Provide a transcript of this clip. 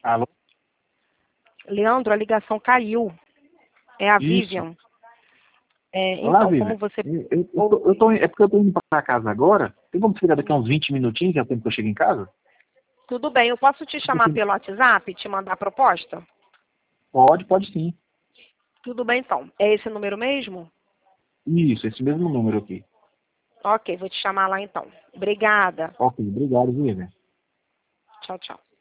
Alô? Leandro, a ligação caiu. É a Isso. Vivian. Olá, Então, Vivian. como você... É porque eu tô indo pra casa agora. Tem como chegar daqui a uns 20 minutinhos, que é o tempo que eu chego em casa? Tudo bem, eu posso te chamar pelo WhatsApp e te mandar a proposta? Pode sim. Tudo bem, então. É esse número mesmo? Isso, esse mesmo número aqui. Ok, vou te chamar lá então. Obrigada. Ok, obrigado, Vivian. Tchau, tchau.